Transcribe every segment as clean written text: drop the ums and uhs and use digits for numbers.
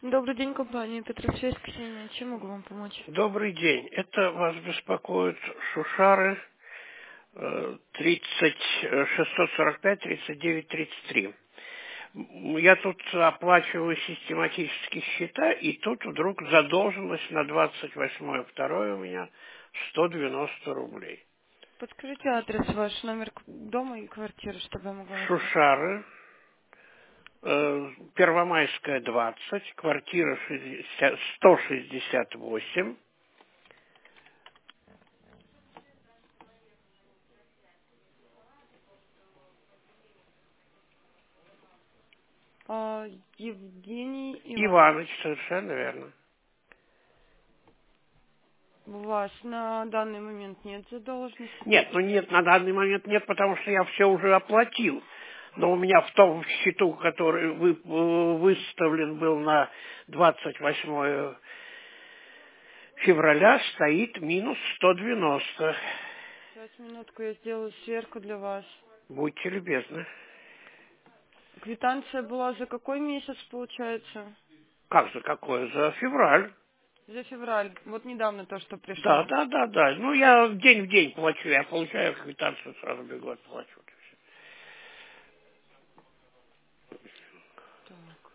Добрый день, компания Петросвязь, Ксения. Чем могу вам помочь? Добрый день. Это вас беспокоит Шушары 645-39-33. Я тут оплачиваю систематически счета, и тут вдруг задолженность на 28.02 у меня 190 рублей. Подскажите адрес, ваш номер дома и квартиры, чтобы я могла найти. Шушары, Первомайская, 20, квартира 168. Евгений Иванович. Иваныч, совершенно верно. У вас на данный момент нет задолженности? Нет, ну нет, на данный момент нет, потому что я все уже оплатил. Но у меня в том счету, который выставлен был на 28 февраля, стоит минус 190. Сейчас, минутку, я сделаю сверку для вас. Будьте любезны. Квитанция была за какой месяц, получается? Как за какое? За февраль. За февраль. Вот недавно то, что Да, пришло. да, да, да. Ну, я день в день плачу. Я получаю квитанцию, сразу бегу отплачу. Так.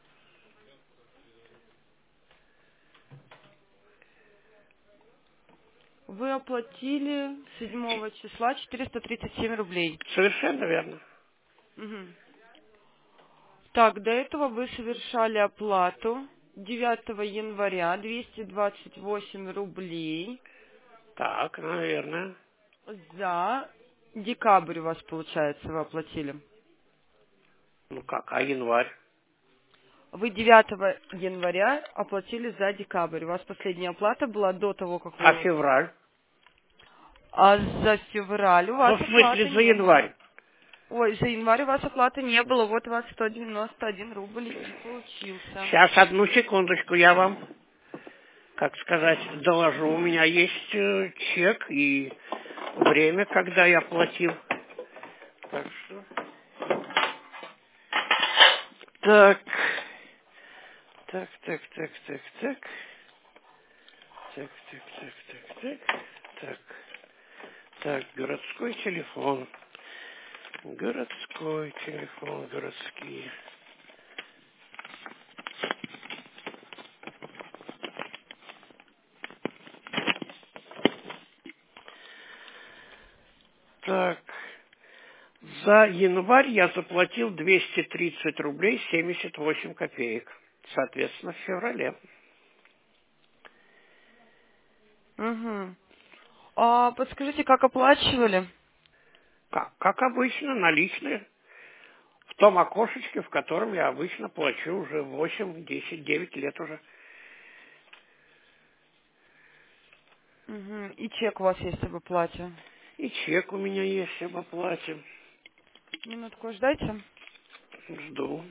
Вы оплатили 7 числа 437 рублей. Совершенно верно. Мгм. Так, до этого вы совершали оплату 9 января 228 рублей Так, наверное. за декабрь у вас, получается, вы оплатили. Ну как, а январь? Вы 9 января оплатили за декабрь. У вас последняя оплата была до того, как А вы... февраль? А за февраль у Ну, вас в оплаты смысле, за не было. январь. Ой, за январь у вас оплаты не было. Вот у вас 191 рубль и получился. Сейчас, одну секундочку, я вам, как сказать, доложу. У меня есть чек и время, когда я платил. Так что... Так, так, так, так, так, так. Так, так, так, так, так. Так, так, городской телефон. Городской телефон, городские. Так, за январь я заплатил 230 рублей 78 копеек. Соответственно, в феврале. Угу. А подскажите, как оплачивали? Как обычно, наличные. В том окошечке, в котором я обычно плачу уже 8, 10, 9 лет уже. Угу. И чек у вас есть об оплате. И чек у меня есть об оплате. Минутку ждайте. Жду.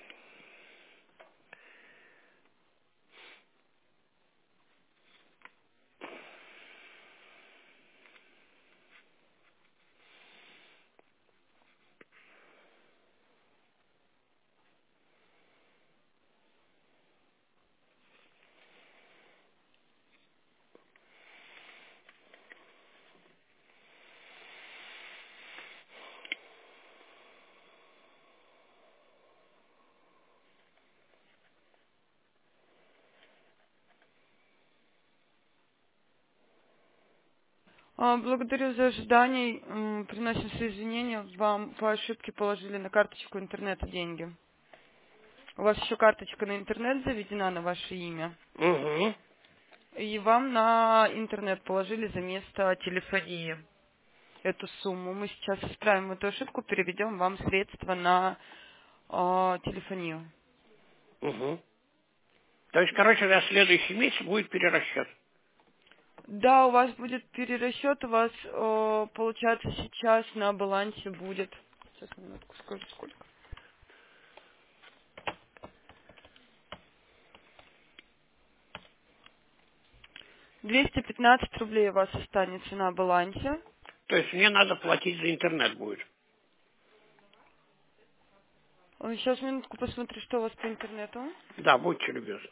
Благодарю за ожидание. Приносим свои извинения. Вам по ошибке положили на карточку интернета деньги. У вас еще карточка на интернет заведена на ваше имя. Угу. И вам на интернет положили за место телефонии эту сумму. Мы сейчас исправим эту ошибку, переведем вам средства на телефонию. Угу. То есть, короче, на следующий месяц будет перерасчет. Да, у вас будет перерасчет, у вас получается сейчас на балансе будет. Сейчас минутку скажу сколько. 215 рублей у вас останется на балансе. То есть мне надо платить за интернет будет. Сейчас минутку посмотрю, что у вас по интернету. Да, будьте любезны.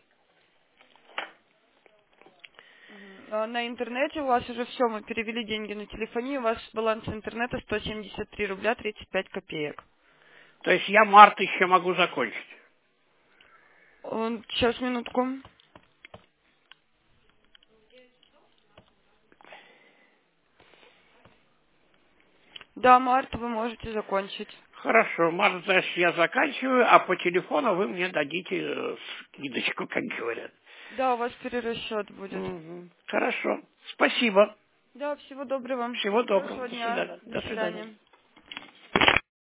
На интернете у вас уже все, мы перевели деньги на телефонию, у вас баланс интернета 173 рубля 35 копеек. То есть я март еще могу закончить. Сейчас, минутку. Да, март вы можете закончить. Хорошо, март, значит, я заканчиваю, а по телефону вы мне дадите скидочку, как говорят. Да, у вас перерасчет будет. Хорошо, спасибо. Да, всего доброго вам. Всего доброго. Хорошего До дня. свидания. До До свидания. свидания.